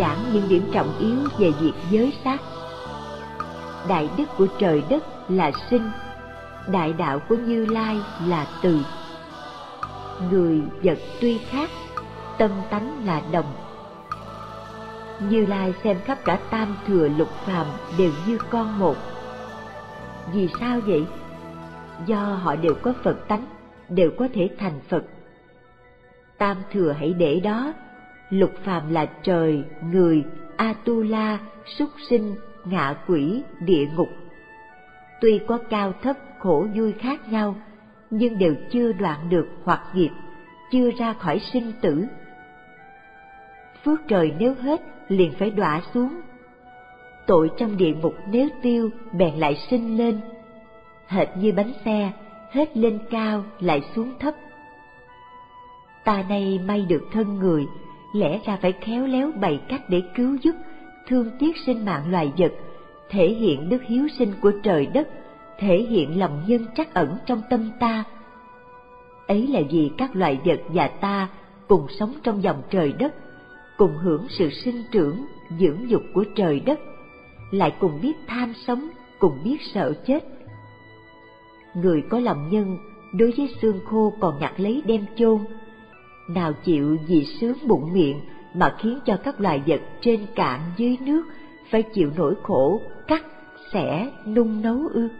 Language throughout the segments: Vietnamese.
giảng những điểm trọng yếu về việc giới sát. Đại đức của trời đất là sinh, đại đạo của Như Lai là từ. Người vật tuy khác, tâm tánh là đồng. Như Lai xem khắp cả tam thừa lục phàm đều như con một. Vì sao vậy? Do họ đều có Phật tánh, đều có thể thành Phật. Tam thừa hãy để đó, lục phàm là trời, người, Atula, súc sinh, ngạ quỷ, địa ngục. Tuy có cao thấp, khổ vui khác nhau, nhưng đều chưa đoạn được hoặc nghiệp, chưa ra khỏi sinh tử. Phước trời nếu hết, liền phải đọa xuống. Tội trong địa ngục nếu tiêu, bèn lại sinh lên. Hệt như bánh xe, hết lên cao lại xuống thấp. Ta nay may được thân người, lẽ ra phải khéo léo bày cách để cứu giúp, thương tiếc sinh mạng loài vật, thể hiện đức hiếu sinh của trời đất, thể hiện lòng nhân trắc ẩn trong tâm ta. Ấy là vì các loài vật và ta cùng sống trong dòng trời đất, cùng hưởng sự sinh trưởng, dưỡng dục của trời đất, lại cùng biết tham sống, cùng biết sợ chết. Người có lòng nhân, đối với xương khô còn nhặt lấy đem chôn, nào chịu vì sướng bụng miệng mà khiến cho các loài vật trên cạn dưới nước phải chịu nỗi khổ cắt, xẻ, nung nấu ư?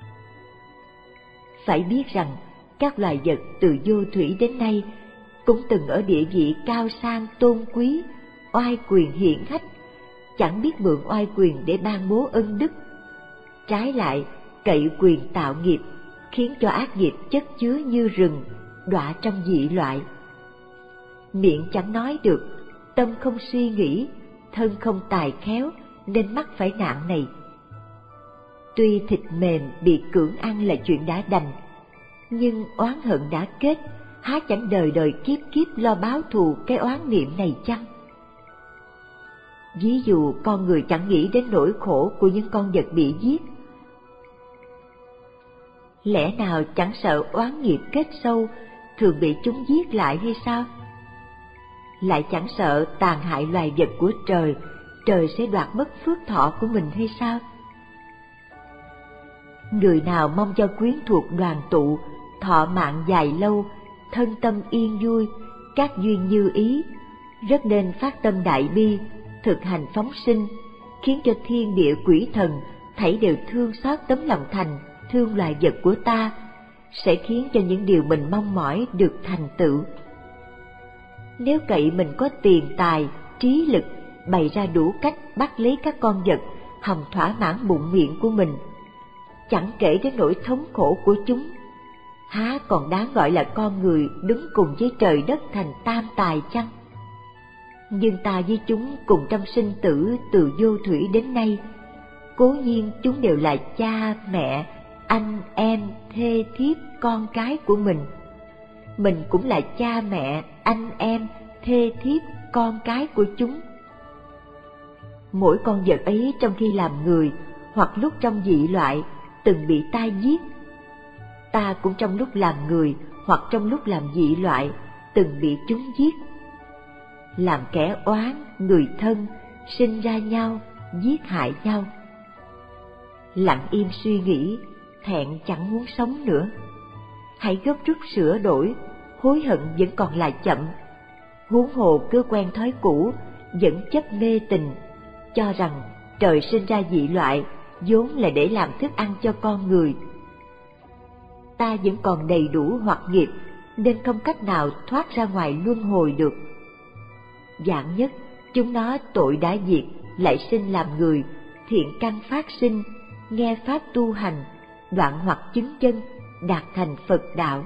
Phải biết rằng các loài vật từ vô thủy đến nay cũng từng ở địa vị cao sang tôn quý, oai quyền hiển hách, chẳng biết mượn oai quyền để ban bố ân đức. Trái lại cậy quyền tạo nghiệp, khiến cho ác nghiệp chất chứa như rừng, đọa trong dị loại. Miệng chẳng nói được, tâm không suy nghĩ, thân không tài khéo, nên mắc phải nạn này. Tuy thịt mềm bị cưỡng ăn là chuyện đã đành, nhưng oán hận đã kết, há chẳng đời đời kiếp kiếp lo báo thù cái oán niệm này chăng? Ví dụ con người chẳng nghĩ đến nỗi khổ của những con vật bị giết, lẽ nào chẳng sợ oán nghiệp kết sâu, thường bị chúng giết lại hay sao? Lại chẳng sợ tàn hại loài vật của trời, trời sẽ đoạt mất phước thọ của mình hay sao? Người nào mong cho quyến thuộc đoàn tụ, thọ mạng dài lâu, thân tâm yên vui, các duyên như ý, rất nên phát tâm đại bi, thực hành phóng sinh, khiến cho thiên địa quỷ thần thảy đều thương xót tấm lòng thành, thương loài vật của ta, sẽ khiến cho những điều mình mong mỏi được thành tựu. Nếu cậy mình có tiền tài, trí lực, bày ra đủ cách bắt lấy các con vật, hòng thỏa mãn bụng miệng của mình, chẳng kể đến nỗi thống khổ của chúng, há còn đáng gọi là con người đứng cùng với trời đất thành tam tài chăng? Nhưng ta với chúng cùng trong sinh tử từ vô thủy đến nay, cố nhiên chúng đều là cha, mẹ, anh, em, thê, thiếp, con cái của mình. Mình cũng là cha, mẹ, anh, em, thê, thiếp, con cái của chúng. Mỗi con vật ấy trong khi làm người, hoặc lúc trong dị loại, từng bị ta giết. Ta cũng trong lúc làm người, hoặc trong lúc làm dị loại, từng bị chúng giết. Làm kẻ oán, người thân, sinh ra nhau, giết hại nhau. Lặng im suy nghĩ, thẹn chẳng muốn sống nữa. Hãy gấp rút sửa đổi, hối hận vẫn còn là chậm. Huống hồ cứ quen thói cũ, vẫn chấp mê tình, cho rằng trời sinh ra dị loại vốn là để làm thức ăn cho con người. Ta vẫn còn đầy đủ hoặc nghiệp, nên không cách nào thoát ra ngoài luân hồi được. Vạn nhất chúng nó tội đã diệt, lại sinh làm người, thiện căn phát sinh, nghe pháp tu hành, đoạn hoặc chứng chân, đạt thành Phật đạo.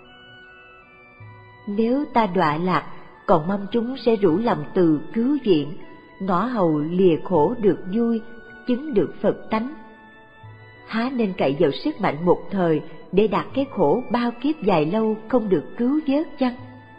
Nếu ta đọa lạc, còn mong chúng sẽ rủ lòng từ cứu viện, ngõ hầu lìa khổ được vui, chứng được Phật tánh. Há nên cậy vào sức mạnh một thời để đạt cái khổ bao kiếp dài lâu không được cứu vớt chăng?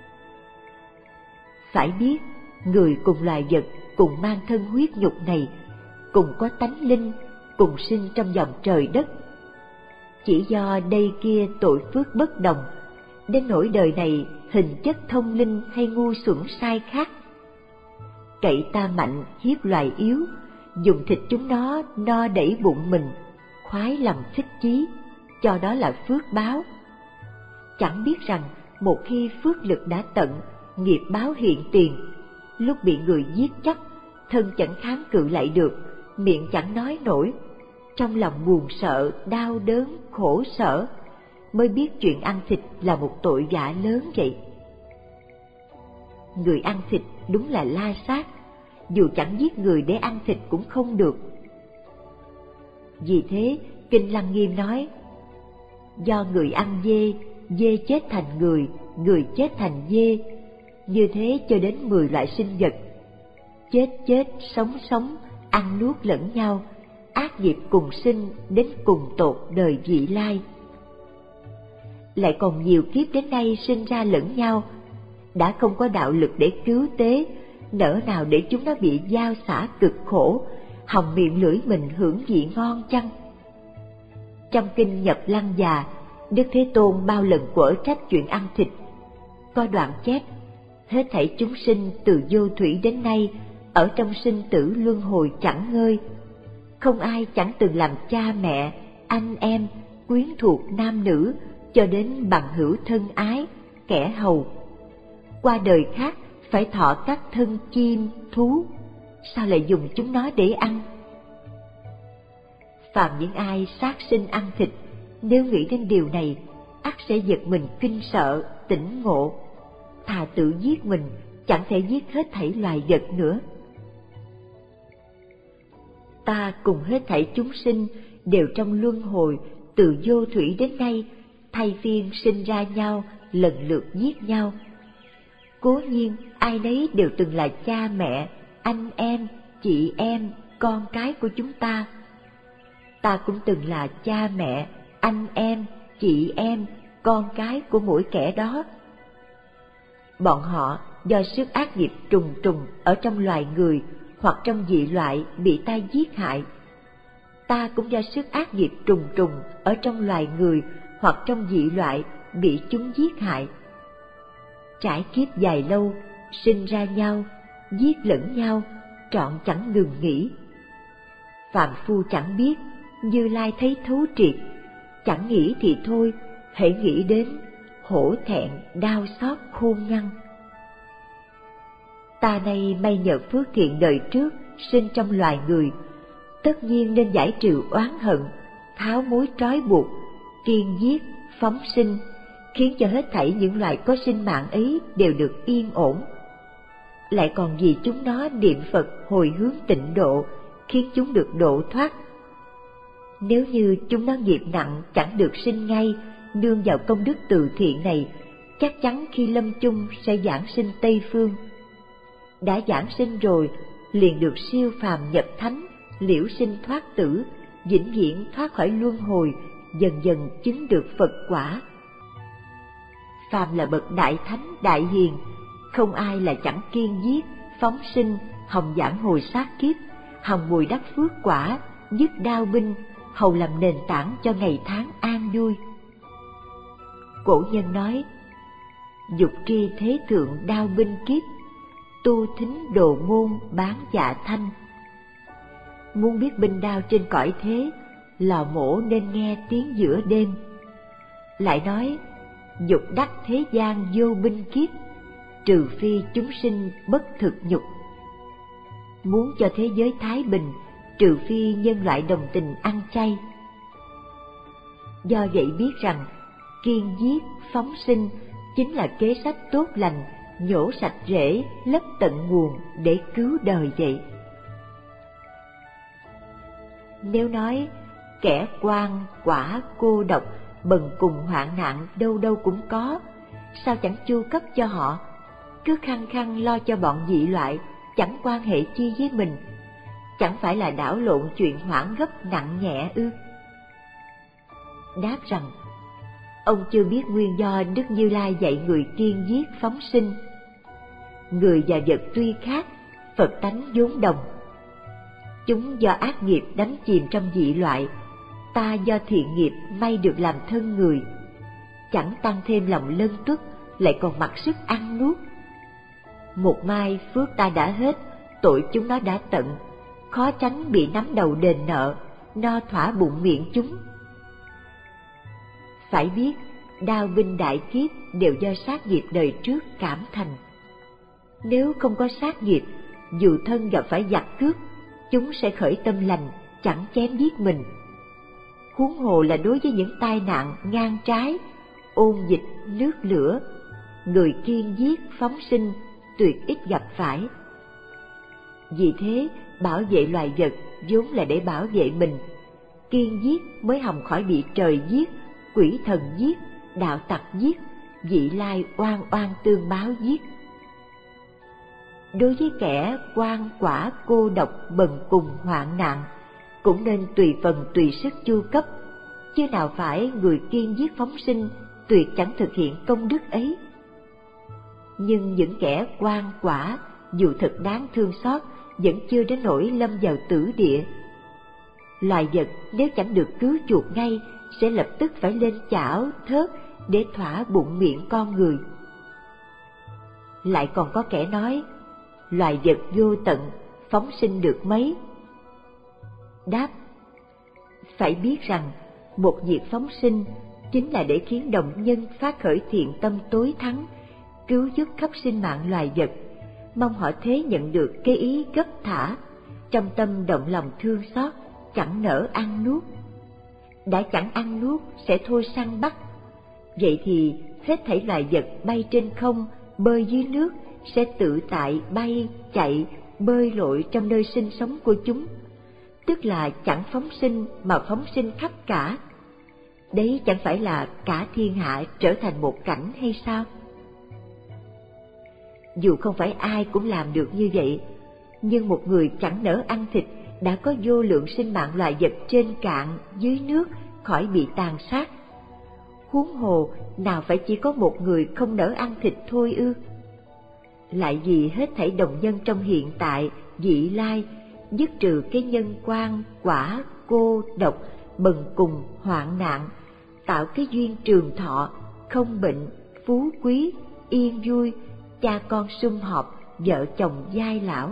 Phải biết, người cùng loài vật, cùng mang thân huyết nhục này, cùng có tánh linh, cùng sinh trong dòng trời đất. Chỉ do đây kia tội phước bất đồng, đến nỗi đời này hình chất thông linh hay ngu xuẩn sai khác. cậy ta mạnh hiếp loài yếu, dùng thịt chúng nó no đẩy bụng mình, khoái lòng thích chí, cho đó là phước báo. Chẳng biết rằng một khi phước lực đã tận, nghiệp báo hiện tiền, lúc bị người giết chóc, thân chẳng kháng cự lại được, miệng chẳng nói nổi, trong lòng buồn sợ, đau đớn, khổ sở, mới biết chuyện ăn thịt là một tội vạ lớn vậy. Người ăn thịt đúng là la sát, dù chẳng giết người để ăn thịt cũng không được. Vì thế, Kinh Lăng Nghiêm nói, do người ăn dê, dê chết thành người, người chết thành dê, như thế cho đến 10 loại sinh vật. Chết chết, sống sống, ăn nuốt lẫn nhau, ác nghiệp cùng sinh đến cùng tột đời vị lai. Lại còn nhiều kiếp đến nay sinh ra lẫn nhau, đã không có đạo lực để cứu tế, nỡ nào để chúng nó bị dao xả cực khổ, hòng miệng lưỡi mình hưởng vị ngon chăng? Trong kinh Nhập Lăng Già, Đức Thế Tôn bao lần quở trách chuyện ăn thịt. Có đoạn chép, hết thảy chúng sinh từ vô thủy đến nay, ở trong sinh tử luân hồi chẳng ngơi. Không ai chẳng từng làm cha mẹ, anh em, quyến thuộc nam nữ, cho đến bằng hữu thân ái, kẻ hầu. Qua đời khác phải thọ các thân chim, thú, sao lại dùng chúng nó để ăn? Phàm những ai sát sinh ăn thịt, nếu nghĩ đến điều này, ắt sẽ giật mình kinh sợ, tỉnh ngộ, thà tự giết mình, chẳng thể giết hết thảy loài vật nữa. Ta cùng hết thảy chúng sinh đều trong luân hồi, từ vô thủy đến nay, thay phiên sinh ra nhau, lần lượt giết nhau. Cố nhiên ai nấy đều từng là cha mẹ, anh em, chị em, con cái của chúng ta. Ta cũng từng là cha mẹ, anh em, chị em, con cái của mỗi kẻ đó. Bọn họ do sức ác nghiệp trùng trùng ở trong loài người hoặc trong dị loại bị ta giết hại. Ta cũng do sức ác nghiệp trùng trùng ở trong loài người hoặc trong dị loại bị chúng giết hại. Trải kiếp dài lâu, sinh ra nhau, giết lẫn nhau, trọn chẳng ngừng nghỉ. Phàm phu chẳng biết, Như Lai thấy thấu triệt, chẳng nghĩ thì thôi, hễ nghĩ đến, hổ thẹn, đau xót khôn ngăn. Ta nay may nhờ phước thiện đời trước, sinh trong loài người, tất nhiên nên giải trừ oán hận, tháo mối trói buộc, kiên giết, phóng sinh, khiến cho hết thảy những loài có sinh mạng ấy đều được yên ổn. Lại còn vì chúng nó niệm Phật hồi hướng tịnh độ, khiến chúng được độ thoát. Nếu như chúng nó nghiệp nặng chẳng được sinh ngay, nương vào công đức từ thiện này, chắc chắn khi lâm chung sẽ giảng sinh Tây Phương. Đã giảng sinh rồi, liền được siêu phàm nhập thánh, liễu sinh thoát tử, vĩnh viễn thoát khỏi luân hồi, dần dần chứng được Phật quả. Phàm là bậc đại thánh đại hiền, không ai là chẳng kiên giết, phóng sinh, hòng giảng hồi sát kiếp, hòng bồi đắp phước quả, dứt đao binh, hầu làm nền tảng cho ngày tháng an vui. Cổ nhân nói, dục tri thế thượng đao binh kiếp, tu thính đồ môn bán dạ thanh. Muốn biết binh đao trên cõi thế, lò mổ nên nghe tiếng giữa đêm. Lại nói, dục đắc thế gian vô binh kiếp, trừ phi chúng sinh bất thực nhục. Muốn cho thế giới thái bình, trừ phi nhân loại đồng tình ăn chay. Do vậy biết rằng, kiên giết, phóng sinh chính là kế sách tốt lành, nhổ sạch rễ, lấp tận nguồn để cứu đời vậy. Nếu nói, kẻ quan, quả, cô độc, bần cùng hoạn nạn đâu đâu cũng có, sao chẳng chu cấp cho họ, cứ khăng khăng lo cho bọn dị loại, chẳng quan hệ chi với mình, chẳng phải là đảo lộn chuyện hoãn gấp nặng nhẹ ư? Đáp rằng, ông chưa biết nguyên do Đức Như Lai dạy người kiên giết phóng sinh. Người và vật tuy khác, Phật tánh vốn đồng. Chúng do ác nghiệp đánh chìm trong dị loại, ta do thiện nghiệp may được làm thân người, chẳng tăng thêm lòng lân tuất, lại còn mặc sức ăn nuốt. Một mai phước ta đã hết, tội chúng nó đã tận, khó tránh bị nắm đầu đền nợ, no thỏa bụng miệng chúng. Phải biết, đao binh đại kiếp đều do sát nghiệp đời trước cảm thành. Nếu không có sát nghiệp, dù thân gặp phải giặc cướp, chúng sẽ khởi tâm lành, chẳng chém giết mình. Huống hồ là đối với những tai nạn ngang trái, ôn dịch, nước lửa, người kiên giết phóng sinh tuyệt ít gặp phải. Vì thế, bảo vệ loài vật vốn là để bảo vệ mình. Kiên giết mới hòng khỏi bị trời giết, quỷ thần giết, đạo tặc giết, vị lai oan oan tương báo giết. Đối với kẻ oan quả cô độc bần cùng hoạn nạn, cũng nên tùy phần tùy sức chu cấp, chứ nào phải người kiên giết phóng sinh tuyệt chẳng thực hiện công đức ấy. Nhưng những kẻ oan quả dù thật đáng thương xót, vẫn chưa đến nỗi lâm vào tử địa. Loài vật nếu chẳng được cứu chuộc ngay, sẽ lập tức phải lên chảo thớt để thỏa bụng miệng con người. Lại còn có kẻ nói, loài vật vô tận, phóng sinh được mấy? Đáp, phải biết rằng một việc phóng sinh chính là để khiến đồng nhân phát khởi thiện tâm tối thắng, cứu giúp khắp sinh mạng loài vật, mong họ thế nhận được cái ý gấp thả, trong tâm động lòng thương xót, chẳng nỡ ăn nuốt. Đã chẳng ăn nuốt sẽ thôi săn bắt. Vậy thì hết thảy loài vật bay trên không, bơi dưới nước sẽ tự tại bay, chạy, bơi lội trong nơi sinh sống của chúng, tức là chẳng phóng sinh mà phóng sinh khắp cả. Đấy chẳng phải là cả thiên hạ trở thành một cảnh hay sao? Dù không phải ai cũng làm được như vậy, nhưng một người chẳng nỡ ăn thịt đã có vô lượng sinh mạng loài vật trên cạn, dưới nước khỏi bị tàn sát. Huống hồ nào phải chỉ có một người không nỡ ăn thịt thôi ư? Lại vì hết thảy đồng nhân trong hiện tại, vị lai, dứt trừ cái nhân quan, quả, cô, độc, bần cùng, hoạn nạn, tạo cái duyên trường thọ, không bệnh, phú quý, yên vui, cha con sum họp, vợ chồng giai lão.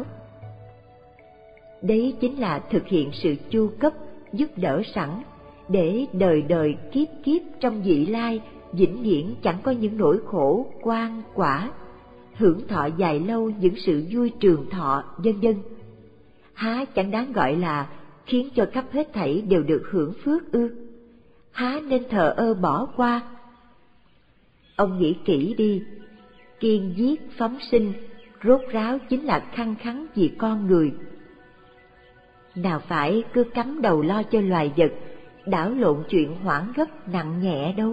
Đấy chính là thực hiện sự chu cấp, giúp đỡ sẵn, để đời đời kiếp kiếp trong vị lai vĩnh viễn chẳng có những nỗi khổ quan quả, hưởng thọ dài lâu những sự vui trường thọ, vân vân. Há chẳng đáng gọi là khiến cho khắp hết thảy đều được hưởng phước ư? Há nên thờ ơ bỏ qua? Ông nghĩ kỹ đi, kiên giết phóng sinh rốt ráo chính là khăng khăng vì con người. Nào phải cứ cắm đầu lo cho loài vật, đảo lộn chuyện hoãn gấp nặng nhẹ đâu.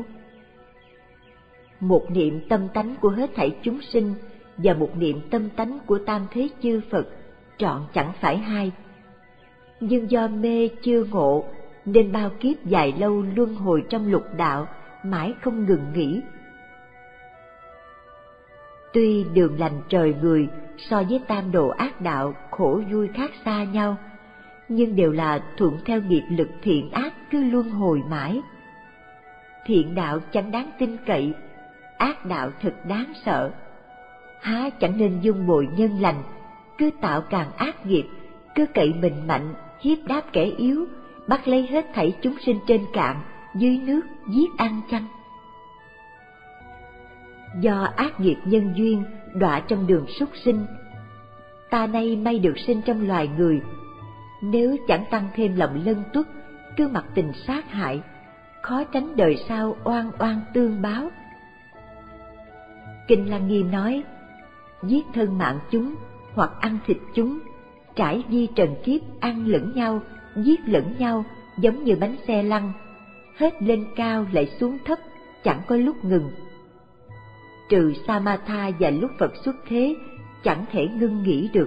Một niệm tâm tánh của hết thảy chúng sinh và một niệm tâm tánh của tam thế chư Phật trọn chẳng phải hai. Nhưng do mê chưa ngộ nên bao kiếp dài lâu luân hồi trong lục đạo, mãi không ngừng nghỉ. Tuy đường lành trời người so với tam đồ ác đạo khổ vui khác xa nhau, nhưng đều là thuận theo nghiệp lực thiện ác cứ luân hồi mãi. Thiện đạo chẳng đáng tin cậy, ác đạo thật đáng sợ. Há chẳng nên dung bồi nhân lành, cứ tạo càng ác nghiệp, cứ cậy mình mạnh, hiếp đáp kẻ yếu, bắt lấy hết thảy chúng sinh trên cạn, dưới nước giết ăn chăng? Do ác nghiệp nhân duyên đọa trong đường súc sinh, ta nay may được sinh trong loài người. Nếu chẳng tăng thêm lòng lân tuất, cứ mặc tình sát hại, khó tránh đời sau oan oan tương báo. Kinh Lăng Nghiêm nói, giết thân mạng chúng hoặc ăn thịt chúng, trải di trần kiếp ăn lẫn nhau, giết lẫn nhau, giống như bánh xe lăn, hết lên cao lại xuống thấp, chẳng có lúc ngừng. Trừ Samatha và lúc Phật xuất thế, chẳng thể ngưng nghỉ được.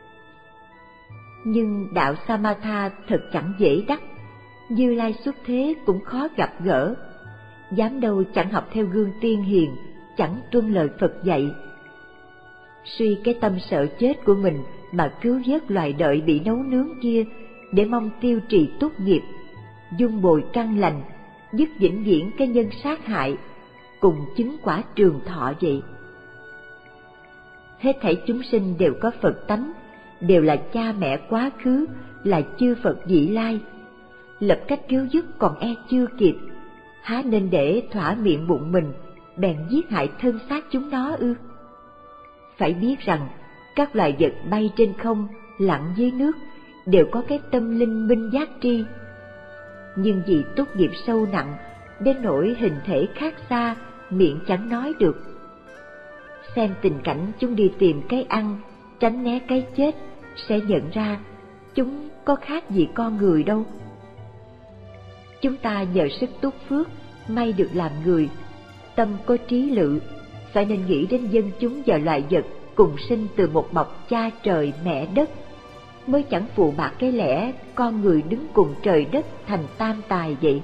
Nhưng đạo Samatha thật chẳng dễ đắc, Như Lai xuất thế cũng khó gặp gỡ. Dám đâu chẳng học theo gương tiên hiền, chẳng tuân lời Phật dạy. Suy cái tâm sợ chết của mình mà cứu vớt loài đợi bị nấu nướng kia, để mong tiêu trì túc nghiệp, dung bồi căn lành, dứt vĩnh viễn cái nhân sát hại, cùng chứng quả trường thọ vậy. Hết thảy chúng sinh đều có Phật tánh, đều là cha mẹ quá khứ, là chư Phật vị lai. Lập cách cứu giúp còn e chưa kịp, há nên để thỏa miệng bụng mình, bèn giết hại thân xác chúng nó ư? Phải biết rằng, các loài vật bay trên không, lặn dưới nước, đều có cái tâm linh minh giác tri. Nhưng vì túc nghiệp sâu nặng, đến nỗi hình thể khác xa, miệng chẳng nói được. Xem tình cảnh chúng đi tìm cái ăn, tránh né cái chết, sẽ nhận ra chúng có khác gì con người đâu. Chúng ta nhờ sức túc phước, may được làm người, tâm có trí lự, phải nên nghĩ đến dân chúng và loài vật cùng sinh từ một bọc cha trời mẹ đất, mới chẳng phụ bạc cái lẽ con người đứng cùng trời đất thành tam tài vậy.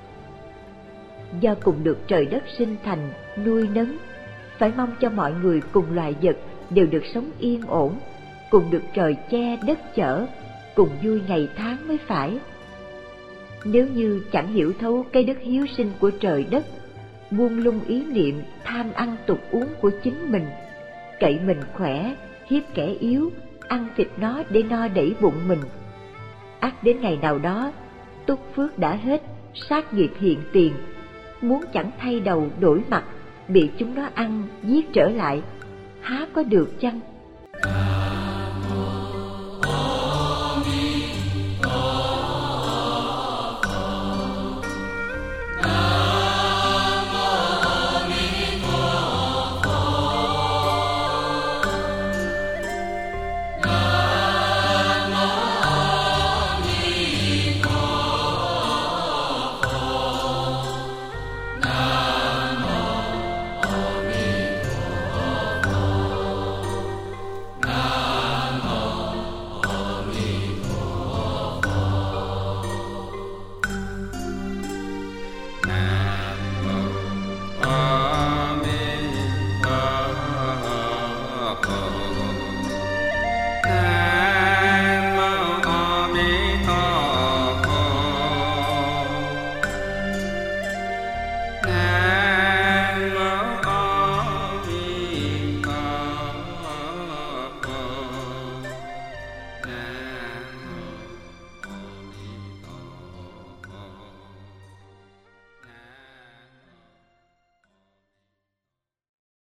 Do cùng được trời đất sinh thành, nuôi nấng, phải mong cho mọi người cùng loài vật đều được sống yên ổn, cùng được trời che đất chở, cùng vui ngày tháng mới phải. Nếu như chẳng hiểu thấu cái đức hiếu sinh của trời đất, buông lung ý niệm tham ăn tục uống của chính mình, cậy mình khỏe, hiếp kẻ yếu, ăn thịt nó để no đẩy bụng mình, ắt đến ngày nào đó túc phước đã hết, sát nghiệp hiện tiền, muốn chẳng thay đầu đổi mặt, bị chúng nó ăn giết trở lại, há có được chăng?